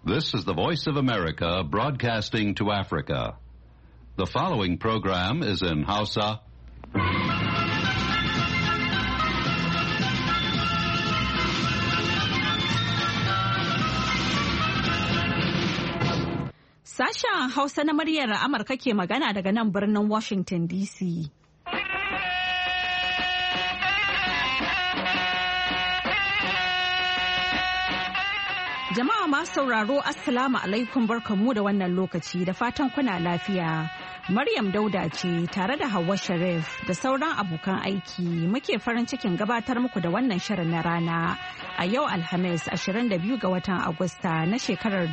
This is the Voice of America broadcasting to Africa. The following program is in Hausa. Sashen Hausa na muryar Amurka ke magana daga nan birnin Washington DC. Jama'a masu sauraro Assalamu alaikum barkanmu da wannan lokaci da fatan kuna lafiya. Maryam Dauda ce tare da Hauwa Sharif da sauran abokan aiki muke farin cikin gabatar muku da wannan shirin na rana a yau Alhamis 22 ga watan Agusta na shekarar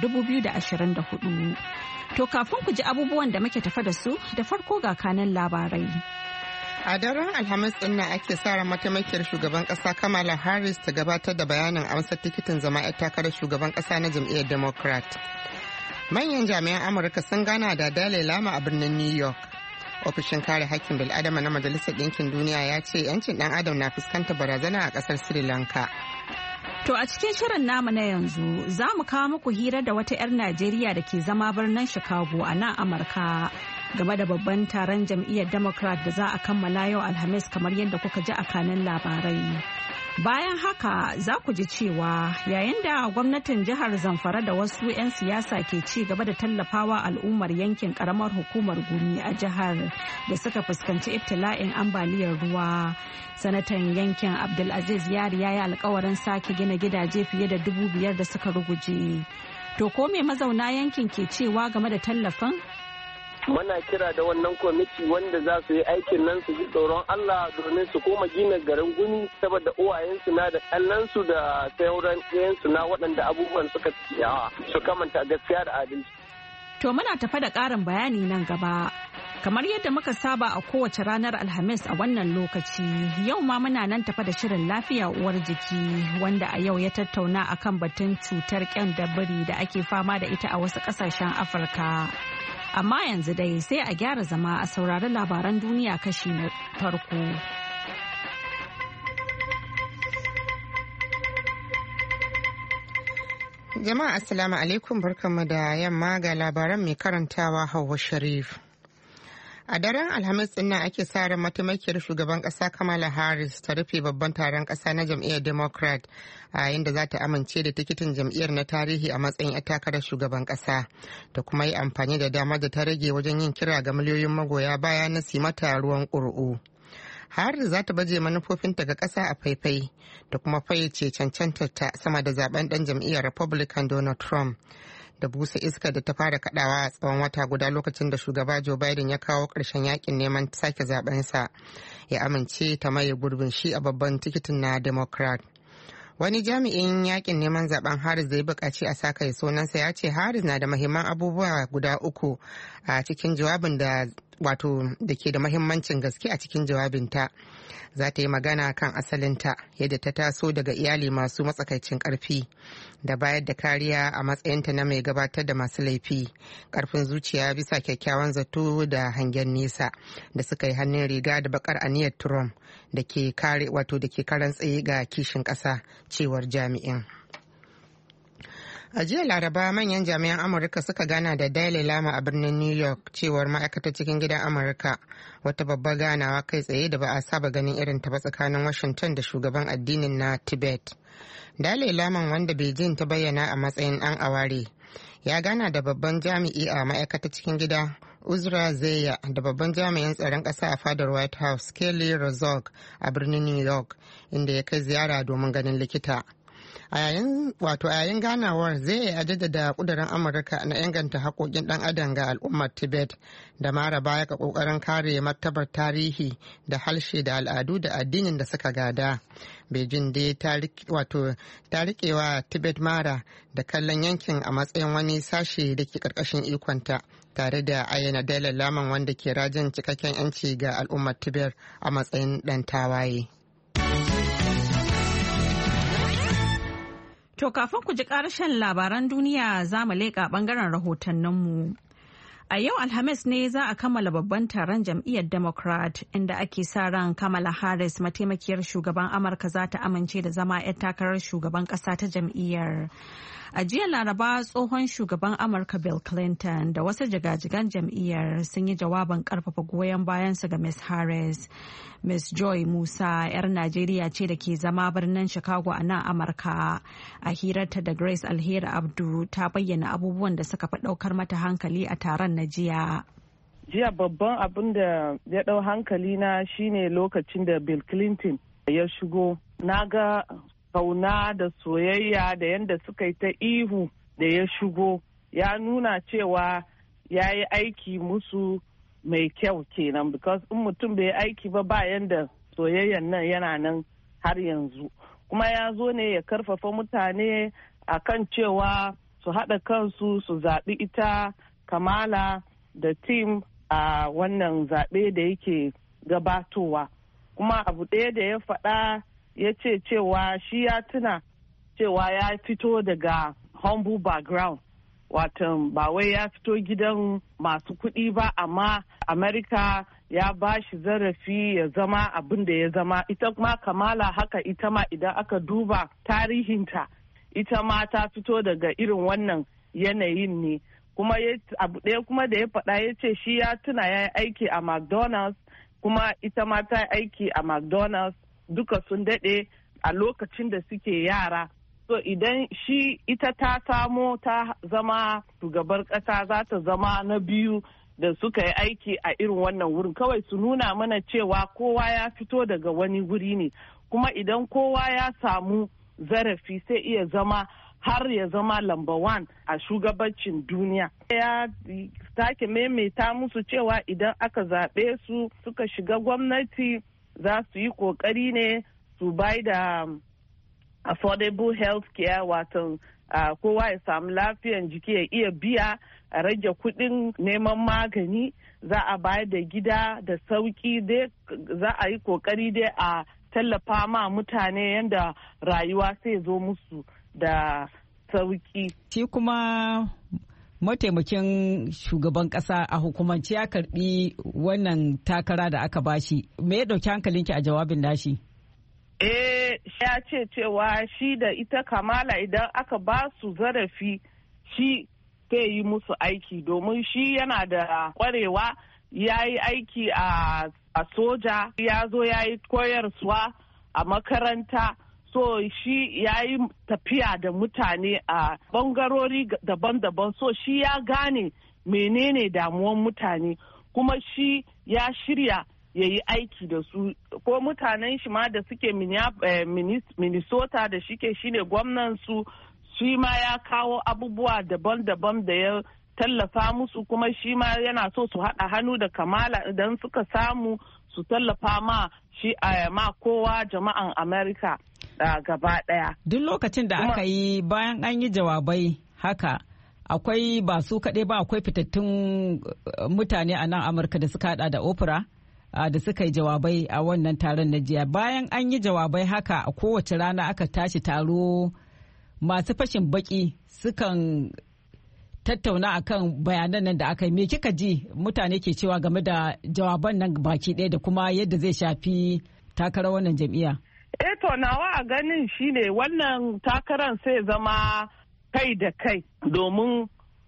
2024. To kafin ku ji abubuwan da muke tafa da su da farko ga kanan labarai. A daren Alhamis din nan ake sa ran mataimakiyar shugaban kasa Kamala Harris ta gabatar da bayanin amsar tikitin zama 'yar takarar shugaban kasa na jam'iyyar Democrat. Manyan jami'an Amurka sun gana da Dalai Lama a birnin New York. Ofishin kare hakkin bil'adama na Majalisar Ɗinkin Duniya ya ce 'yancin ɗan adam na fuskantar barazana a ƙasar Sri Lanka. To a cikin shirin namu na yanzu za mu kawo muku hira da wata 'yar Najeriya da ke zama birnin Chicago a nan Amurka. Game da babban taron jam'iyyar Democrat da za a kammala yau Alhamis kamar yadda kuka ji a kanin labarai. Bayan haka za ku ji cewa yayin da gwamnatin jihar Zamfara da wasu 'yan siyasa ke ci gaba da tallafawa al'ummar yankin karamar hukumar Gumi a jihar da suka fuskanci ibtila'in ambaliyar ruwa. Sanatan yankin Abdulaziz Yari ya yi alkawarin sake gina gidaje fiye da 5,000 da suka ruguje. To ko me mazauna yankin ke cewa game da tallafin? Muna kira da wannan kwamiti wanda za su yi aikin nan su ji tsoron Allah domin su koma gina garin Gumi saboda uwayensu na da kallonsu da sauran ɗayansu na waɗanda abubuwan suka yawa su kamanta gaskiya da adalci. To muna tafa da ƙarin bayani nan gaba. Kamar yadda muka saba a kowace ranar Alhamis a wannan lokaci, yau ma muna nan tafa da shirin lafiya uwar jiki wanda a yau ya tattauna akan batun cutar ƙyandabiri da ake fama da ita a wasu ƙasashen Afirka. Amma yanzu dai sai a gyara zama a saurari labaran duniya kashi na farko. Jama'a Assalamu alaikum barkanmu da yamma ga labaran mai karantawa Hauwa Sharif. A daren Alhamis din nan ake sa ran mataimakiyar shugaban kasa Kamala Harris ta rufe babban taron kasa na jam'iyyar Democrat a yayin da za ta amince da tikitin jam'iyyar na tarihi a matsayin 'yar takarar shugaban kasa da kuma yi amfani da damar da ta rage wajen yin kira ga miliyoyin magoya baya na su mata ruwan ƙuri'u. Harris za ta baje manufofinta ga ƙasa a faifai da kuma fayyace cancantar ta sama da zaben ɗan jam'iyyar Republican Donald Trump. Da busa iska da ta fara kadawa a tsawon wata guda lokacin da shugaba Joe Biden ya kawo ƙarshen yakin neman sake zabensa ya amince ta maye gurbin shi a babban tikitin na Democrat. Wani jami'in yakin neman zaben Harris da ya buƙaci a saka sunansa ya ce Harris na da mahimman abubuwa guda uku a cikin jawabin da ke da mahimmancin gaske a cikin jawabinta. Za ta yi magana kan asalinta yadda ta taso daga iyali masu matsakaicin karfi da bayar da kariya a matsayinta na mai gabatar da masu laifi, karfin zuciya bisa kyakkyawan zato da hangen nesa da suka yi hannun riga da bakar aniyar Trump da ke karan tsaye ga kishin ƙasa, cewar jami'in. A jiya Laraba manyan jami'an Amurka suka gana da Dalai Lama a birnin New York, cewar ma'aikatar cikin gidan Amurka, wata babbar ganawa kai tsaye da ba a saba ganin irin ta ba tsakanin Washington da shugaban addinin na Tibet. Dalai Laman, wanda Beijing ta bayyana a matsayin ɗan aware, ya gana da babban jami'i a ma'aikatar cikin gida Uzra Zeya da babban jami'in tsaron ƙasa a fadar White House Kelly Razog a birnin New York, inda ya kai ziyara domin ganin likita. A yayin ganawar zai yi jaddada kudurin Amurka na inganta haƙoƙin ɗan adam ga al'ummar Tibet da mara baya ga ƙoƙarin kare martabar tarihi da harshe da al'adu da addinin da suka gada. Beijing dai ta riƙewa Tibet mara da kallon yankin a matsayin wani sashe da ke ƙarƙashin ikonta, tare da ayyana Dalai Laman wanda ke rajin cikakken 'yanci ga al'ummar Tibet a matsayin ɗan tawaye. To kafin ku ji ƙarshen labaran duniya za mu leƙa ɓangaren rahotanninmu. A yau Alhamis ne za a kammala babban taron jam'iyyar Democrat inda ake sa ran Kamala Harris mataimakiyar shugaban Amurka za ta amince da zama 'yar takarar shugaban ƙasa ta jam'iyyar. A jiya Laraba tsohon shugaban Amurka Bill Clinton da wasu jigajigan jam'iyyar sun yi jawabin karfafa goyon bayansu ga Ms. Harris. Ms. Joy Musa 'yar Najeriya ce da ke zama birnin Chicago a nan Amurka. A hirarta da Grace Alheri Abdu ta bayyana abubuwan da suka fi ɗaukar mata hankali a taron na jiya. Jiya babban abin da ya ɗau hankali na shine lokacin da Bill Clinton ya shigo. Na ga kauna da soyayya da yadda suka yi ta ihu da ya shigo, ya nuna cewa ya yi aiki musu mai kyau kenan, because in mutum bai aiki ba yanda soyayyan nan yana nan har yanzu. Kuma ya zo ne ya karfafa mutane a kan cewa su haɗa kansu su zaɓi ita Kamala da tim a wannan zaɓe da yake gabatowa. Kuma abu ɗaya da ya faɗa ya ce cewa shi ya tuna cewa ya fito daga humble background, watan ba wai ya fito gidan masu kuɗi ba, amma Amerika ya ba shi zarafi ya zama abin da ya zama. Ita kuma Kamala haka, ita ma idan aka duba tarihinta, ita ma ta fito daga irin wannan yanayin ne. Kuma abu ɗaya kuma da ya faɗa ya ce shi ya tuna ya yi aiki a McDonald's, kuma ita ma ta aiki a McDonald's, duka sun daɗe a lokacin da suke yara. So idan ita ta samo ta zama shugabar ƙasa, za ta zama na biyu da suka yi aiki a irin wannan wurin. Kawai su nuna mana cewa kowa ya fito daga wani wuri ne, kuma idan kowa ya samu zarafi sai iya zama har ya zama number one a shugabancin duniya. Ya sake maimaita musu cewa idan aka zaɓe su suka shiga gwamnati, za su yi kokari ne su bai da affordable health care, wato kowa ya samu lafiyan jiki ya iya biya, a rage kudin neman magani, za a bayar da gida da sauki dai, za a yi kokari dai a tallafa ma mutane yadda rayuwa sai zo musu da sauki. Shi kuma mataimakin shugaban kasa a hukumance ya karbi wannan takara da aka bashi. Me ya dauki hankalinki a jawabin nashi? Ya ce cewa shi da ita Kamala idan aka ba su zarafi, shi zai yi musu aiki, domin shi yana da kwarewa, ya yi aiki a soja, ya zo ya yi koyarwa a makaranta. So shi ya yi tafiya da mutane a bangarori daban-daban, so shi ya gane menene damuwan mutane, kuma shi ya shirya ya yi aiki da su. Ko mutanen shi ma da suke Minnesota da shine gwamnan su, shi ma ya kawo abubuwa daban-daban da ya tallafa musu, kuma shi ma yana so su haɗa hannu da Kamala idan suka samu su tallafa ma kowa jama'an Amerika gaba ɗaya. Duk lokacin da aka yi bayan an yi jawabai haka, akwai ba su kaɗai ba, akwai fitattun mutane a nan Amurka da suka haɗa da Oprah da suka yi jawabai a wannan taron na jiya. Bayan an yi jawabai haka, a kowace rana aka tashi taro, masu fashin baki sukan tattauna akan bayanan nan da aka yi. Me kika ji mutane ke cewa game da jawaban nan baki ɗaya da kuma yadda zai shafi takarar wannan jam'iyya? To nawa a ganin shine wannan takarar sai zama kai da kai, domin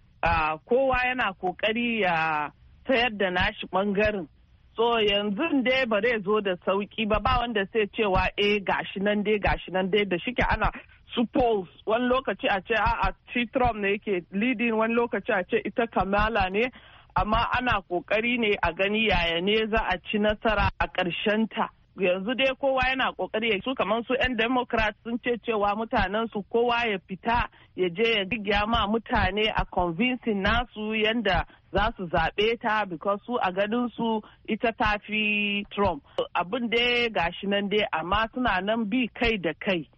kowa yana kokari ya sayar da nashi bangaren. So yanzu dai ba zai zo da sauki ba wanda sai cewa gashi nan dai da shike ana suppose wani lokaci a ce a Trump ne yake leading, wani lokaci a ce ita Kamala ne, amma ana kokari ne a gani yaya ne za a ci nasara a ƙarshen ta. Yanzu dai kowa yana kokari, su kamar su 'yan Democrat sun ce cewa mutanen su kowa ya fita ya je ya gigya ma mutane a convincing nasu yanda za su zaɓe ta, because su a ganin su ita ta fi Trump. Abin dai gashi nan dai, amma suna nan bi kai da kai.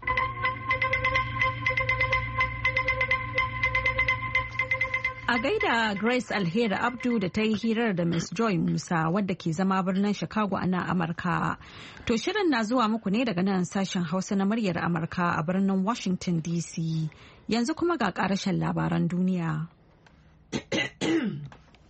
A gaida Grace Alheri Abdu da ta yi hirar da Ms. Joy Musa wadda ke zama birnin Chicago a nan Amurka. To shirin na zuwa muku ne daga nan sashen Hausa na muryar Amurka a birnin Washington DC. Yanzu kuma ga karashen labaran duniya.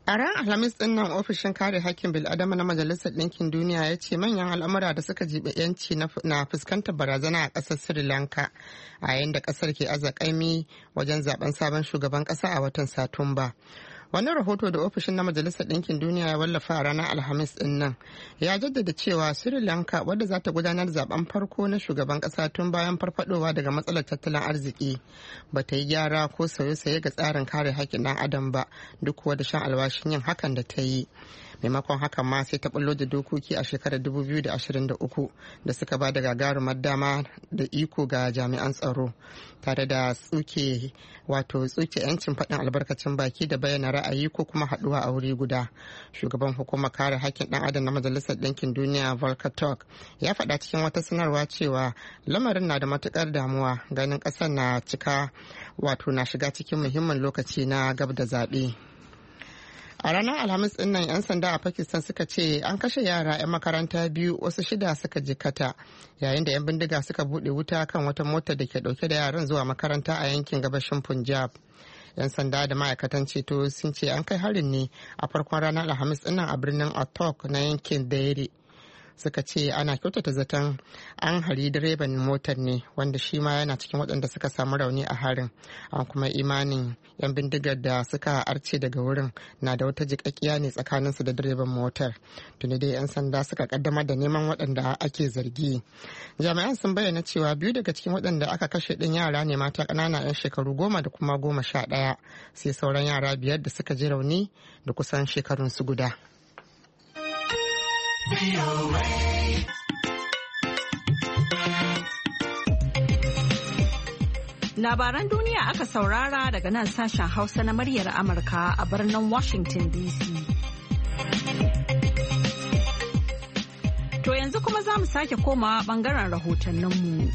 A ran Alhamis din nan ofishin kare hakkin bil'adama na Majalisar Ɗinkin Duniya ya ce manyan al'amura da suka jibe yanci na fuskantar barazana a ƙasar Sri Lanka a yayin da ƙasar ke azakaimi wajen zaben sabon shugaban ƙasa a watan Satumba. Wani rahoto da ofishin na Majalisar Ɗinkin Duniya ya wallafa a ranar Alhamis din nan ya jaddada cewa Sri Lanka wadda za ta gudanar zaben farko na shugaban ƙasa tun bayan farfadowa daga matsalar tattalin arziki ba ta yi gyara ko sauye-sauye ga tsarin kare haƙƙin ɗan adam ba duk kuwa da shan alwashin yin hakan da ta yi. Maimakon hakan ma sai ta bullo da dokoki a shekarar 2023 da suka ba da gagarumar dama da iko ga jami'an tsaro tare da tsuke yancin faɗin albarkacin baki da bayyana ra'ayi ko kuma haɗuwa a wuri guda. Shugaban hukumar kare haƙƙin ɗan adam na Majalisar Ɗinkin Duniya Volker Turk ya faɗa cikin wata sanarwa cewa lamarin na da matuƙar damuwa ganin ƙasar na shiga cikin muhimmin lokaci na gab da zaɓe. A ranar Alhamis ɗin nan 'yan sanda a Pakistan suka ce an kashe yara 'yan makaranta biyu wasu 6 suka jikkata yayin da 'yan bindiga suka buɗe wuta kan wata motar da ke ɗauke da yaran zuwa makaranta a yankin gabashin Punjab. 'Yan sanda da ma'aikatan ceto sun ce an kai harin ne a farkon ranar Alhamis ɗin nan a birnin Attock na yankin Dehri. Suka ce ana kyautata zaton an hari direban motar ne wanda shi ma yana cikin waɗanda suka samu rauni a harin, an kuma imanin 'yan bindigar da suka arce daga wurin na da wata jiƙaƙƙiya ne tsakaninsu da direban motar. Tuni dai 'yan sanda suka kaddamar da neman waɗanda ake zargi. Jami'an sun bayyana cewa 2 daga cikin waɗanda aka kashe ɗin yara ne mata ƙanana 'yan shekaru 10 da kuma 11, sai sauran yara 5 da suka ji rauni da kusan shekarunsu guda. Labaran duniya aka saurara daga nan sashen Hausa na muryar Amurka a birnin Washington DC. To yanzu kuma za mu sake komawa bangaren rahotanninmu.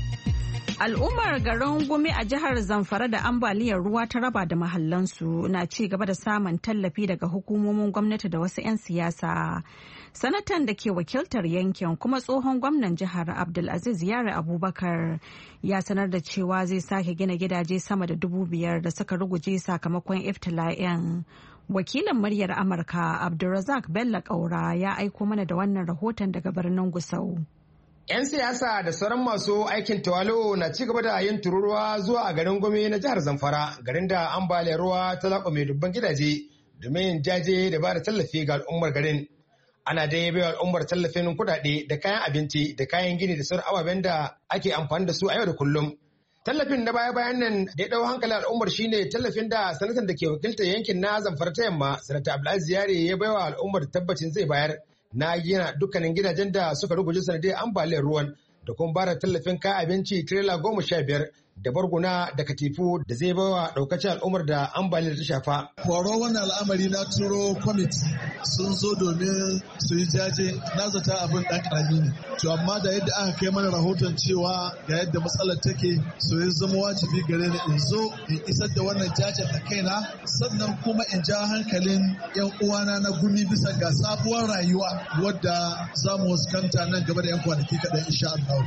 Al'ummar garin Gumi a jihar Zamfara da ambaliyar ruwa ta raba da mahallansu na ci gaba da samun tallafi daga hukumomin gwamnati da wasu 'yan siyasa. Sanatan da ke wakiltar yankin kuma tsohon gwamnan jihar Abdulaziz Yare Abubakar ya sanar da cewa zai sake gina gidaje sama da 5,000 da suka ruguje sakamakon iftila'in. Wakilin muryar Amurka Abdulrazak Bello Kaura ya aiko mana da wannan rahoton daga birnin Gusau. 'Yan siyasa da sauran masu aikin tawalo na ci gaba da yin tururuwa zuwa a garin Gumi na jihar Zamfara, garin da ambaliyar ruwa ta laƙwame dubban gidaje domin jaje da ba da tallafi ga al'ummar garin. Ana dai bai al'ummar tallafin kuɗaɗe da kayan abinci da kayan gini da sauran ababen da ake amfani da su a yau da kullum. Tallafin na baya-bayan nan da ya ɗau hankalin al'ummar shine tallafin da sanatan da ke wakiltar yankin na Zamfara ta yamma, Sanata Abdulaziz Yare ya baiwa al'ummar tabbacin zai bayar na gina dukkanin gidajen da suka ruguje sanadiyar ambaliyar ruwan da kuma ba da tallafin kayan abinci tirela 15 da barguna da katifu da zai bawa daukacin al'ummar da ambaliyar ta shafa. Horo wannan al'amari na turo kwamiti sun zo domin su yi jaje, na zata abin ɗan ƙarami ne. To amma da yadda aka kai mana rahoton cewa ga yadda matsalar take, so ya zama wajibi gare ni in zo in isar da wannan jajen a kaina, sannan kuma in ja hankalin 'yan uwana na Gumi bisa ga sabuwar rayuwa wadda za mu fuskanta nan gaba da 'yan kwanaki kaɗan insha Allah.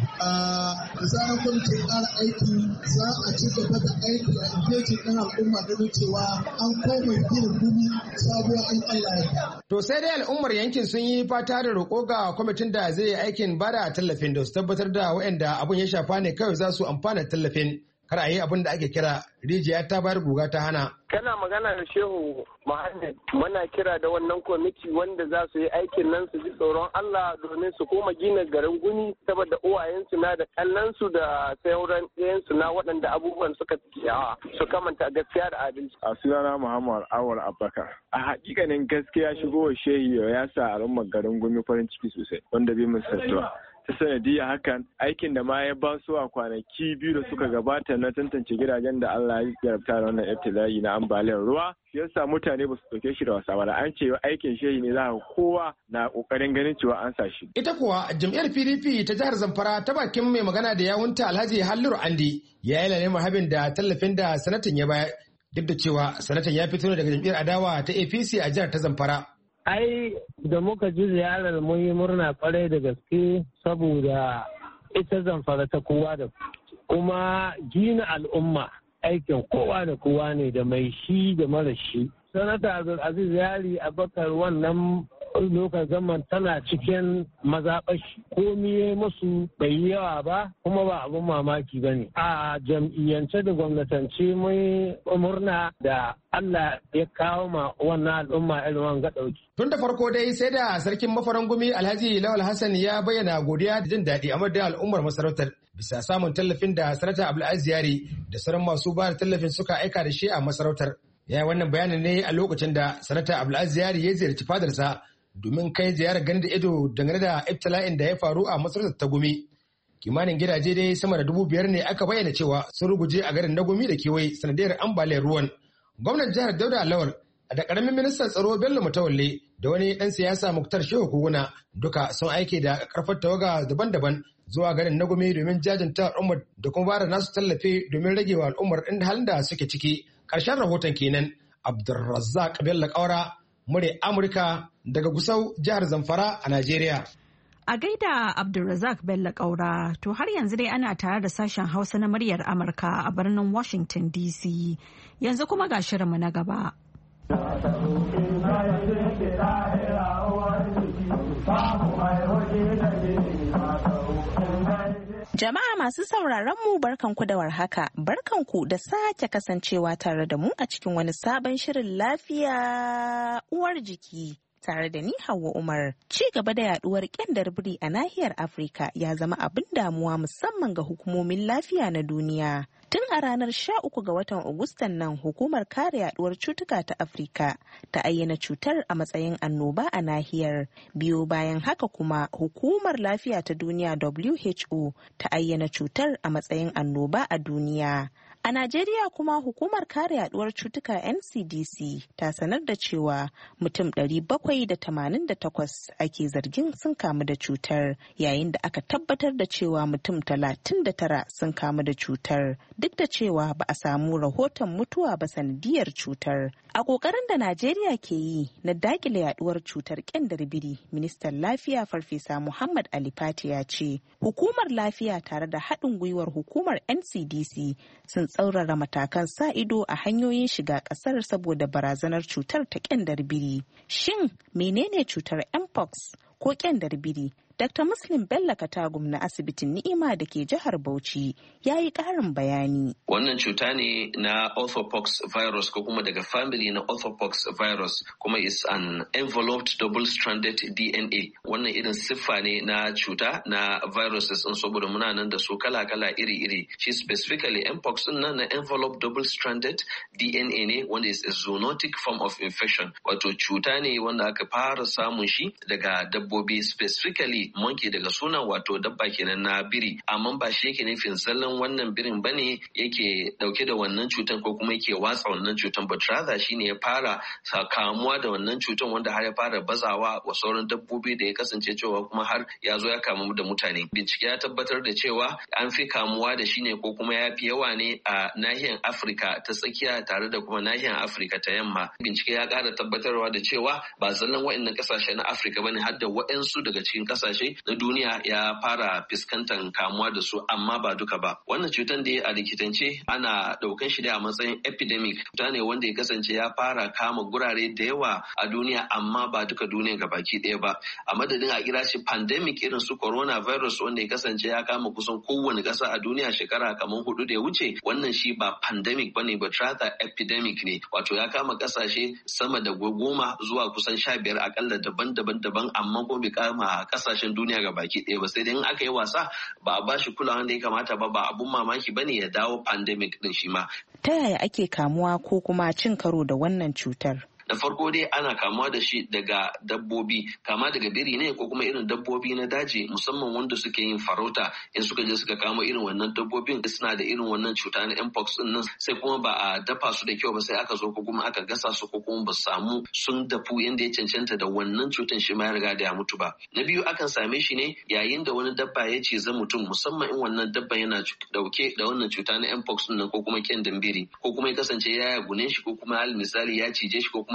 Da zarar kwamiti ya ƙara aiki za a ci gaba da aiki a ingejin ɗin al'umma ganin cewa an koma gina Gumi sabuwar in Allah ya. To sai dai al'ummar yankin sun yi fata da roƙo ga kwamitin da zai yi aikin bada tallafin da su tabbatar da waɗanda abun ya shafa ne kawai za su amfana tallafin. Kar a yi abin da ake kira rijiya ta bayar guga ta hana. Kana magana da Shehu Muhammad, muna kira da wannan kwamiti wanda za su yi aikin nan su ji tsoron Allah domin su koma gina garin Gumi saboda uwayensu na da kallonsu da sauran ɗayansu na waɗanda abubuwan suka yawa su kamanta gaskiya da adalci. A sunana Muhammad Awal Abubakar. A hakikanin gaskiya shigowar shehi ya sa al'ummar garin Gumi farin ciki sosai wanda bai misaltuwa. Ta sanadiyar hakan aikin da ma ya ba su a kwanaki 2 da suka gabata na tantance gidajen da Allah ya jarabta da wannan ibtila'i na ambaliyar ruwa yasa mutane ba su dauke shi da wasa ba, da an ce aikin shehi ne za kowa na kokarin ganin cewa an sa shi. Ita kuwa jam'iyyar PDP ta jihar Zamfara ta bakin mai magana da yawunta Alhaji Halliru Andi ya yi lalle habin da tallafin da sanatan ya bayar, duk da cewa sanatan ya fito daga jam'iyyar adawa ta APC a jihar ta Zamfara. Ai da muka ji ziyarar mun yi murna kwarai da gaske saboda ita Zamfara ta kowa da kuma gina al'umma aikin kowa da kowa ne, da mai shi da mara shi. Sanata Abdulaziz Yari Abubakar wannan lokacin zaman tana cikin mazaɓashi komi musu bai yi yawa ba kuma ba abin mamaki ba ne. A jam'iyyance da gwamnatance mai murna da Allah ya kawo ma wannan al'umma irin wanga ɗauki. Tun da farko dai sai da sarkin mafaran gumi Alhaji Lawal Hassan ya bayyana godiya da jin daɗi a madadin al'ummar masarautar bisa samun tallafin da Sanata Abdulaziz Yari da sauran masu ba da tallafin suka aika da shi a masarautar. Ya yi wannan bayanin ne a lokacin da Sanata Abdulaziz Yari ya ziyarci fadarsa domin kai ziyarar gani da ido dangane da ibtila'in da ya faru a masarautar ta Gumi. Kimanin gidaje dai sama da 5,000 ne aka bayyana cewa sun ruguje a garin na Gumi da kewaye sanadiyar ambaliyar ruwan. Gwamnan jihar Dauda Lawal da karamin ministan tsaro Bello Mutawalle da wani dan siyasa Muktar Shehu Kuguna duka sun aike da karfar tawaga daban-daban zuwa garin na Gumi domin jajanta al'ummar da kuma bada nasu tallafi domin rage wa al'ummar inda halin da suke ciki. Karshen rahoton kenan. Abdulrazzaq Bello Kaura, murya Amurka daga Gusau, jihar Zamfara a Najeriya. A gaida Abdulrazak Bello Kaura, to har yanzu dai ana tare da sashen Hausa na muryar Amurka a birnin Washington DC. Yanzu kuma ga shirinmu na gaba. Jama'a masu sauraron mu barkanku da warhaka, barkanku da sake kasancewa tare da mu a cikin wani sabon shirin lafiya uwar jiki. Tare da ni Hauwa Umar. Ci gaba da yaduwar kyandar biri a nahiyar Afirka ya zama abin damuwa musamman ga hukumomin lafiya na duniya. Tun a ranar 13 ga watan Agustan nan hukumar kare yaduwar cutuka ta Afirka ta ayyana cutar a matsayin annoba a nahiyar. Biyo bayan haka kuma hukumar lafiya ta duniya WHO ta ayyana cutar a matsayin annoba a duniya. A Najeriya kuma hukumar kare yaduwar cutuka NCDC ta sanar da cewa mutum 788 ake zargin sun kamu da cutar, yayin da aka tabbatar da cewa mutum 39 sun kamu da cutar, duk da cewa ba a samu rahoton mutuwa ba sanadiyar cutar. A ƙoƙarin da Najeriya ke yi na daƙile yaduwar cutar ƙyandar biri, ministan lafiya Farfesa Muhammad Ali Fati ya ce, hukumar lafiya tare da haɗin gwiwar hukumar NCDC sun tsaurara matakan sa ido a hanyoyin shiga ƙasar saboda barazanar cutar ta ƙyandar biri. Shin menene cutar mpox ko ƙyandar biri? Dr. Muslim Bello Katagum na asibitin Ni'ima da ke jihar Bauchi ya yi ƙarin bayani. Wannan cuta ne na orthopox virus ko kuma daga family na orthopox virus, kuma is an enveloped double-stranded DNA. Wannan irin siffa ne na cuta na viruses in saboda muna nan da su kala-kala iri-iri. Shi specifically mpox din nan na enveloped double-stranded DNA ne wanda is a zoonotic form of infection. Wato cuta ne wanda aka fara samun shi daga dabbobi, specifically monkey daga sunan wato dabba kenan na biri, amma ba shi yake nufin zallan wannan birin bane yake dauke da wannan cutan ko kuma yake watsa wannan cutan, but rather shine ya fara kamuwa da wannan cutan wanda har ya fara bazawa wa sauran dabbobi da ya kasance cewa kuma har ya zo ya kamu da mutane. Bincike ya tabbatar da cewa an fi kamuwa da shi ne ko kuma ya fi yawa ne a nahiyar Afirka ta tsakiya tare da kuma nahiyar Afirka ta yamma. Bincike ya kara tabbatarwa da cewa ba zallan waɗannan kasashe na Afirka bane, har da waɗansu daga cikin kasashe na duniya ya fara fuskantar kamuwa da su, amma ba duka ba. Wannan cutar da a likitance ana daukan shi da a matsayin epidemic. Cuta ne wanda ya kasance ya fara kama gurare da yawa a duniya, amma ba duka duniya gabaki ɗaya ba. A madadin a kira shi pandemic irin su coronavirus wanda ya kasance ya kama kusan kowane ƙasa a duniya shekara kamar 4 da ya wuce, wannan shi ba pandemic bane, but rather epidemic ne. Wato ya kama ƙasashe sama da 10 zuwa kusan 15 akalla daban-daban, amma ko bai kama ƙasashen duniya ga baki ɗaya ba. Sai dai in aka yi wasa ba a bashi kulawa da ya kamata ba abun mamaki bane ya dawo pandemic din shi ma. Ta yaya ake kamuwa ko kuma cin karo da wannan cutar? Da farko dai ana kamuwa da shi daga dabbobi, kama daga biri ne ko kuma irin dabbobi na daji, musamman wanda suke yin farauta. In suka je suka kama irin wannan dabbobin suna da irin wannan cuta na mpox din nan, sai kuma ba a dafa su da kyau ba, sai aka zo ko kuma aka gasa su ko kuma ba samu sun dafu yadda ya cancanta da wannan cutan shi ma ya riga da ya mutu ba. Na biyu akan same shi ne yayin da wani dabba ya ciza mutum, musamman in wannan dabba yana dauke da wannan cuta na mpox din nan ko kuma kyandan biri, ko kuma ya kasance ya yagune shi ko kuma al misali ya cije shi ko kuma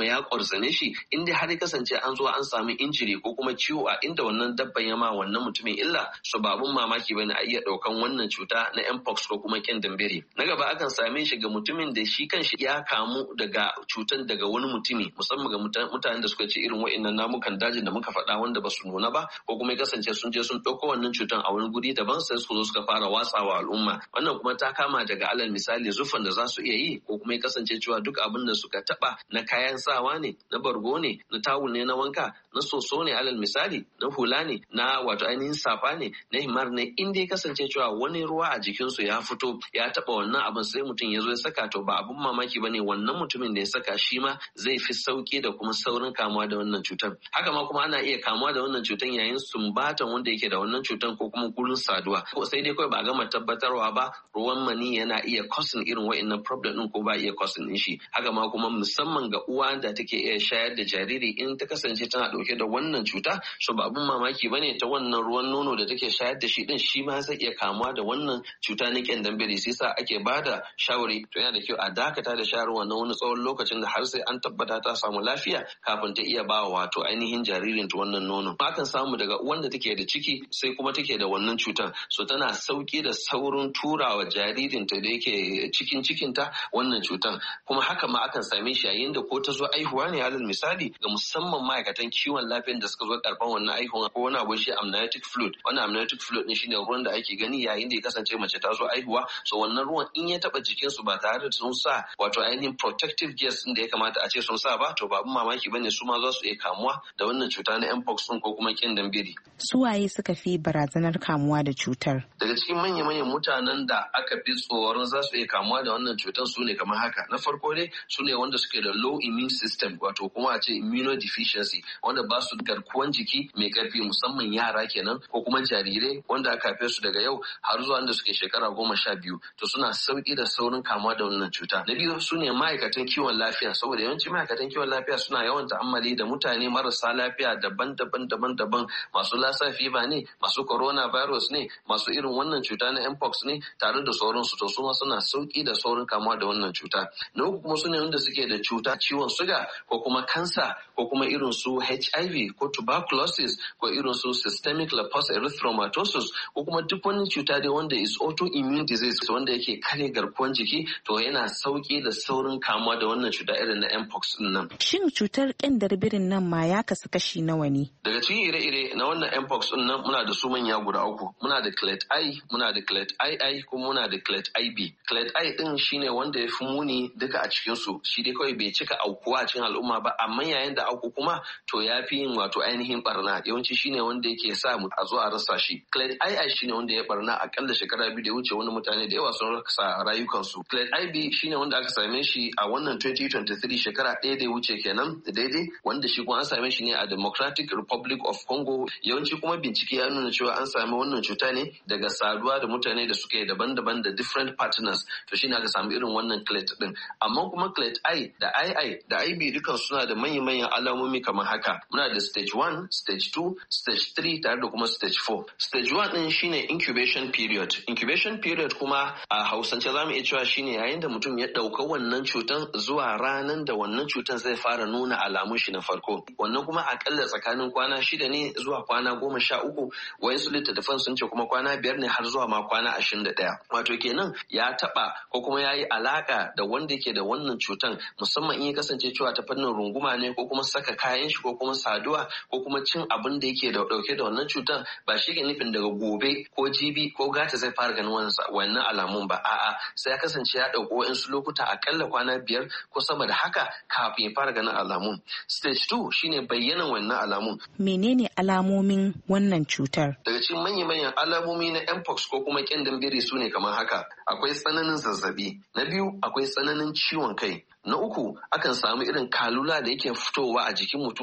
ya ƙwarzane shi, in dai har ya kasance an zo an samu injiri ko kuma ciwo a inda wannan dabban ya ma wannan mutumin illa, so ba abun mamaki bane a iya ɗaukan wannan cuta na mpox ko kuma ƙyandambiri. Na gaba akan same shi ga mutumin da shi kanshi ya kamu daga cutan daga wani mutumi, musamman ga mutanen da suka ce irin wa'annan namukan dajin da muka faɗa wanda ba su nuna ba, ko kuma ya kasance sun je sun ɗauko wannan cutan a wani guri daban sai su zo suka fara watsawa al'umma. Wannan kuma ta kama daga alal misali zufan da za su iya yi, ko kuma ya kasance cewa duk abin da suka taɓa na kayan sawa ne, na bargo ne, na tawul ne na wanka, na soso ne alal misali, na hula ne, na wato ainihin safa ne, na himar ne, in dai kasance cewa wani ruwa a jikinsu ya fito ya taɓa wannan abin sai mutum ya zo ya saka, to ba abun mamaki bane wannan mutumin da ya saka shi ma zai fi sauki da kuma saurin kamuwa da wannan cutar. Haka ma kuma ana iya kamuwa da wannan cutar yayin sumbatan wanda yake da wannan cutar ko kuma gurin saduwa. Sai dai kawai ba gama tabbatarwa ba ruwan mani yana iya causing irin wa'annan problem din ko ba iya causing din shi. Haka ma kuma musamman ga uwa da take iya shayar da jariri in ta kasance tana dauke da wannan cuta, so ba abun mamaki bane ta wannan ruwan nono da take shayar da shi din shi ma zai iya kamuwa da wannan cuta na ƙyandambiri. Sai sa ake bada shawari to yana da kyau a dakata da shayarwa na wani tsawon lokacin da har sai an tabbata ta samu lafiya kafin ta iya ba wato ainihin jaririn ta wannan nono. Akan samu daga wanda take da ciki sai kuma take da wannan cutar, so tana sauki da saurin turawa jaririn ta da yake cikinta wannan cutar. Kuma haka ma akan same shi yayin da ko ta zo aihuwa ne alal misali ga musamman ma'aikatan kiwon lafiyar da suka zo karban wannan aihuwa ko wani abu shi amniotic fluid. Wannan amniotic fluid ne shine ruwan da ake gani yayin da ya kasance mace ta zo aihuwa, so wannan ruwan in ya taba jikinsu ba tare da sun sa wato ainihin protective gears din da ya kamata a ce sun sa ba, to ba abun mamaki bane su ma za su iya kamuwa da wannan cuta na mpox din ko kuma ƙyandambiri. Su waye suka fi barazanar kamuwa da cutar? Daga cikin manya-manyan mutanen da aka fi tsoron za su iya kamuwa da wannan cutar su ne kamar haka. Na farko dai su ne wanda suke da low immune system, wato kuma a ce immunodeficiency, wanda ba su garkuwan jiki mai karfi, musamman yara kenan ko kuma jarirai wanda aka haife su daga yau har zuwa wanda suke shekara 12, to suna sauki da saurin kamuwa da wannan cuta. Na biyu su ne ma'aikatan kiwon lafiya, saboda yawanci ma'aikatan kiwon lafiya suna yawan ta'ammali da mutane marasa lafiya daban-daban, masu lassa fever ne, masu coronavirus ne, masu irin wannan cuta na mpox ne, tare da sauransu, to su ma suna sauki da saurin kamuwa da wannan cuta. Na uku kuma su ne wanda suke da cuta ciwon suga ko kuma kansa ko kuma irin su HIV ko tuberculosis ko irin su systemic lupus erythematosus ko kuma duk wani cuta dai wanda is autoimmune disease wanda yake kare garkuwar jiki, to yana sauki da saurin kamuwa da wannan cuta irin na mpox din nan. Shin cutar ƙyandarbirin nan ma ya kasu kashi nawa ne? Daga cikin ire-ire na wannan mpox din nan muna da su manya guda uku. Muna da clade I, muna da clade II, kuma muna da clade IB. Clade I din shine wanda ya fi muni duka a cikin su. Shi dai kawai bai cika aukuwa a cikin al'umma ba, amma yayin da auku kuma to ya fi yin wato ainihin barna. Yawanci shine wanda yake sa mu a zo a rasa shi. Clade II shine wanda ya barna akalla shekara 2 da ya wuce, wani mutane da yawa sun rasa rayukansu. Clade IB shine wanda aka same shi a wannan 2023 shekara 1 da ya wuce kenan daidai, wanda shi kuma an same shi ne a Democratic Republic of Congo. Yawanci kuma bincike ya nuna cewa an sami wannan cuta ne daga saduwa da mutane da suke daban-daban da different partners, to shine aka samu irin wannan clade din. Amma kuma clade I da II da IB dukan suna da manyan alamomi kamar haka. Muna da stage 1, stage 2, stage 3 tare da kuma stage 4. Stage 1 din shine incubation period. Incubation period kuma a Hausance zamu iya cewa shine yayin da mutum ya dauka wannan cutan zuwa ranan da wannan cutan zai fara nuna alamun shi na farko. Wannan kuma akalla tsakanin kwana 6 ne zuwa kwana 13, wayansu littattafan sun ce kuma kwana 5 ne har zuwa ma kwana 21. Wato kenan ya taba ko kuma yayi alaka da wanda yake da wannan cutan, musamman in ya kasance cewa ta fannin runguma ne ko kuma saka kayan shi ko kuma saduwa ko kuma cin abin da yake da dauke da wannan cutan, ba shi ke nufin daga gobe ko jibi ko gata zai fara ganin wannan alamun ba. A'a, sai ya kasance ya dauko wayansu lokuta akalla kwana 5 ko sama da haka kafin ya fara ganin alamun. Stage 2 shine bayyanan wannan alamun. Menene alamomin wannan cutar? Daga cikin manyan alamomi na mpox ko kuma ƙyandambiri su ne kamar haka. Akwai tsananin zazzabi. Na biyu akwai tsananin ciwon kai. Na uku akan samu irin kalula da yake fitowa a jikin mutum gurare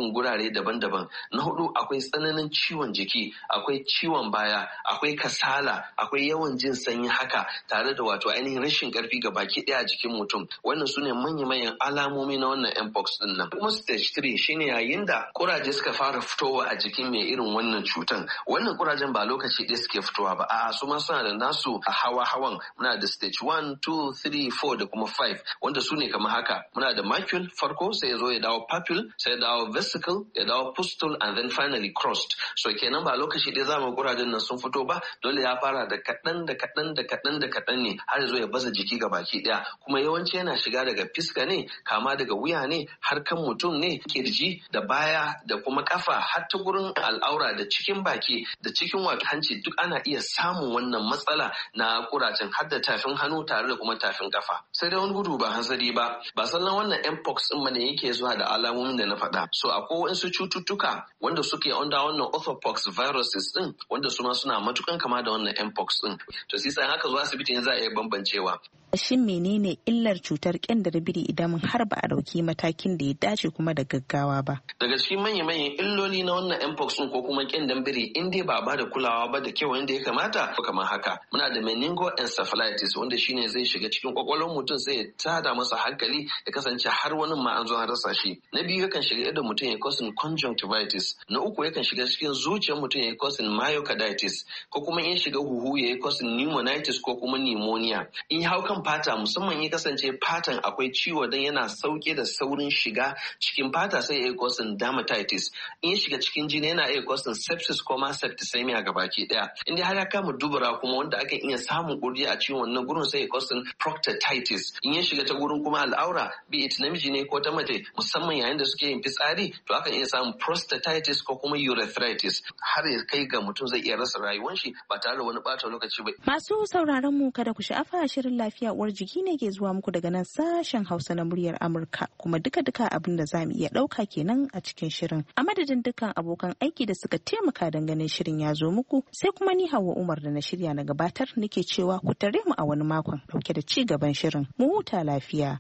wurare daban-daban. Na hudu akwai tsananin ciwon jiki, akwai ciwon baya, akwai kasala, akwai yawan jin sanyi haka tare da wato ainihin rashin karfi ga baki daya a jikin mutum. Wannan su ne manya-manyan alamomi na wannan mpox din nan. Kuma stage 3 shine yayin da kuraje suka fara fitowa a jikin mai irin wannan cutan. Wannan kurajen ba lokaci ɗaya suke fitowa ba, a'a su ma suna da nasu a hawa-hawan. Muna da stage 1, 2, 3, 4 da kuma 5 wanda su ne kamar haka. Muna da macule farko, sai ya zo ya dawo papule, sai ya dawo vesicle, ya dawo pustule, and then finally crust. So kenan ba lokaci ɗaya zamu kurajen nan sun fito ba, dole ya fara da kaɗan da kaɗan da kaɗan da kaɗan ne har ya zo ya baza jiki ga baki ɗaya. Kuma yawanci yana shiga daga fiska ne, kama daga wuya ne, har kan mutum ne, kirji da baya da kuma kafa, har ta gurin al'aura da cikin baki da cikin wato hanci, duk ana iya samun wannan matsala na kurajen, har da tafin hannu tare da kuma tafin kafa. Sai dai wani gudu ba hanzari ba sannan wannan mpox din ne yake zuwa da alamomin da na faɗa. So akwai wasu cututtuka wanda suke under wannan orthopox viruses din wanda su ma suna matukan kama da wannan mpox din. To sai haka zuwa asibiti za a iya bambancewa. Shin menene illar cutar kyandar biri idan har ba a dauki matakin da ya dace kuma da gaggawa ba? Daga cikin manyan illoli na wannan mpox din ko kuma kyandar biri in dai ba da kulawa ba da kyau yadda ya kamata, kamar haka muna da meningoencephalitis wanda shine zai shiga cikin kwakwalwar mutum, sai ya tada masa hankali ya kasance har wani ma an zo an rasa shi. Na biyu yakan shiga idan mutum ya causing conjunctivitis. Na uku yakan shiga cikin zuciyar mutum ya causing myocarditis, ko kuma in shiga huhu ya causing pneumonitis ko kuma pneumonia. In ya hau kan fata, musamman ya kasance fatan akwai ciwo dan yana sauke da saurin shiga cikin fata, sai ya causing dermatitis. In ya shiga cikin jini yana iya causing sepsis ko ma septicemia gabaki daya. In dai har ya kama dubura kuma wanda akan iya samun kurji a ciwon wannan gurin, sai ya causing proctitis. In ya shiga ta gurin kuma al'aura, be it namiji ne ko ta mace, musamman yayin da suke yin fitsari, to akan iya samun prostatitis ko kuma urethritis, har ya kai ga mutum zai iya rasa rayuwar shi ba tare da wani bata lokaci ba. Masu sauraron mu, kada ku sha'afa, shirin lafiya uwar jiki ne ke zuwa muku daga nan sashen Hausa na muryar Amurka, kuma duka abin da zamu iya dauka kenan a cikin shirin. A madadin dukkan abokan aiki da suka taimaka don ganin shirin ya zo muku, sai kuma ni Hauwa Umar da na shirya na gabatar nake cewa ku tare mu a wani makon dauke da ci gaban shirin. Mu huta lafiya.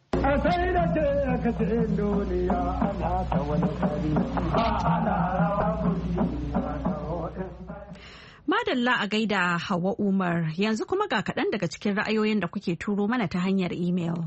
Madalla a gaida Hauwa Umar, yanzu kuma ga kaɗan daga cikin ra'ayoyin da kuke turo mana ta hanyar imel.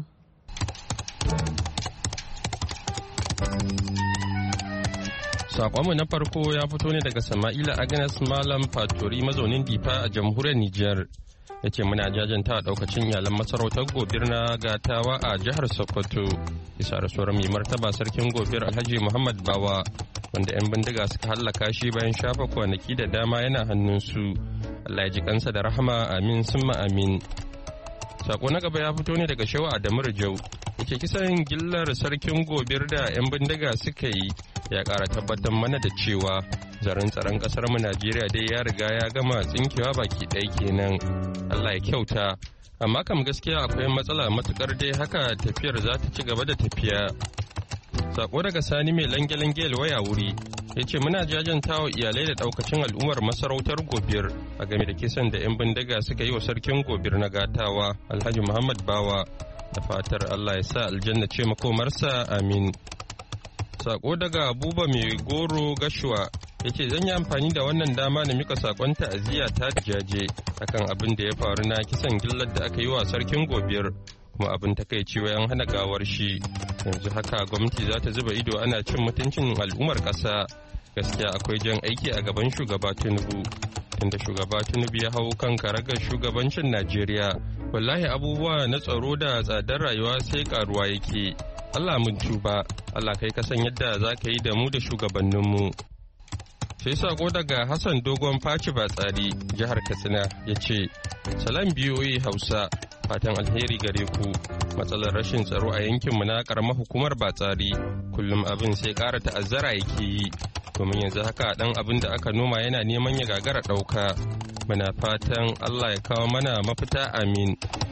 Sakonmu na farko ya fito ne daga Sama'ila Agnes Malam Fatori mazaunin Difa a jamhuriyar Nijar. Ya ce muna jajanta a daukacin iyalan masarautar Gobir na Gatawa a jihar Sokoto. Bisa rasuwar mai martaba sarkin Gobir Alhaji Muhammad Bawa, wanda 'yan bindiga suka hallaka shi bayan shafa kwanaki da dama yana hannunsu. Allah ya ji kansa da rahama, amin summa amin. Sako na gaba ya fito ne daga Shehu Adamu Rijau. Yake kisan gillar sarkin Gobir da 'yan bindiga suka yi ya ƙara tabbatar mana da cewa zaren tsaron ƙasar mu Najeriya dai ya riga ya gama tsinkewa baki ɗaya kenan. Allah ya kyauta. Amma kam gaskiya akwai matsala matukar dai haka tafiyar za ta ci gaba da tafiya. Sako daga Sani mai lange-lange waya wuri ya ce muna jajantawa iyalai da ɗaukacin al'ummar masarautar Gobir a game da kisan da 'yan bindiga suka yi wa sarkin Gobir na Gatawa Alhaji Muhammad Bawa, da fatar Allah ya sa aljanna ce makomarsa, amin. Sako daga Buba mai goro Gashuwa ya ce zan yi amfani da wannan dama na mika sakon ta'aziyya ta jaje akan abin da ya faru na kisan gillar da aka yi wa sarkin Gobir, kuma abin takaici wayan hana gawar shi. Yanzu haka gwamnati za ta zuba ido ana cin mutuncin al'ummar ƙasa. Gaskiya akwai jan aiki a gaban shugaba Tinubu. Tunda shugaba Tinubu ya hau kan karagar shugabancin Najeriya, wallahi abubuwa na tsaro da tsadar rayuwa sai karuwa yake. Allah mun tuba, Allah kai ka san yadda za ka yi da mu da shugabanninmu. Sai sako daga Hassan Dogon Faci Batsari, jihar Katsina, ya ce, Salam BOA Hausa, fatan alheri gare ku. Matsalar rashin tsaro a yankinmu na karamar hukumar Batsari, kullum abin sai ƙara ta'azzara yake yi, domin yanzu haka ɗan abin da aka noma yana neman ya gagara ɗauka. Muna fatan Allah ya kawo mana mafita, amin.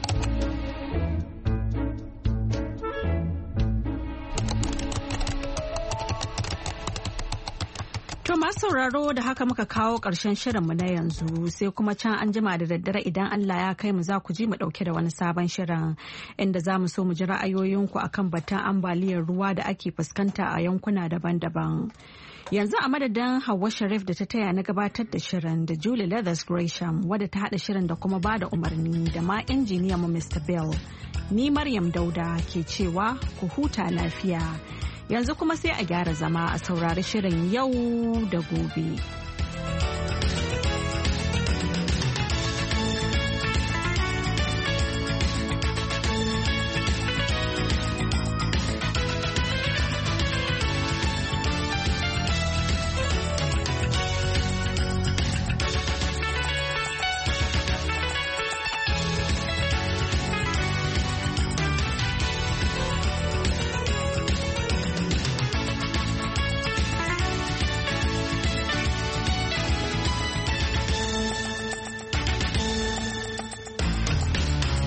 To masu sauraro, da haka muka kawo ƙarshen shirinmu na yanzu, sai kuma can an jima da daddare idan Allah ya kai mu za ku ji mu ɗauke da wani sabon shirin inda za mu so mu ji ra'ayoyinku akan batun ambaliyar ruwa da ake fuskanta a yankuna daban-daban. Yanzu a madadin Hauwa Sharif da ta taya na gabatar da shirin da Julie Leathers Gresham wadda ta haɗa shirin da kuma ba da umarni da ma injiniyan mu Mr. Bill. Ni Maryam Dauda ke cewa ku huta lafiya. Yanzu kuma sai a gyara zama a saurari shirin yau da gobe.